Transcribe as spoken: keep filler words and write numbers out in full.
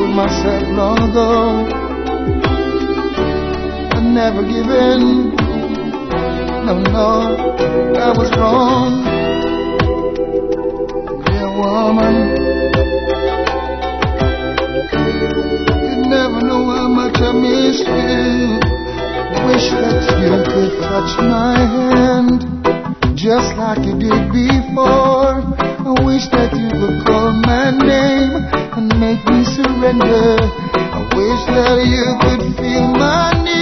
myself long ago. I never give in. No, no, I was wrong. Dear woman, you never know how much I miss you. Wish that you could touch my hand just like you did before. I wish that you could call my name and make me surrender. I wish that you could feel my need.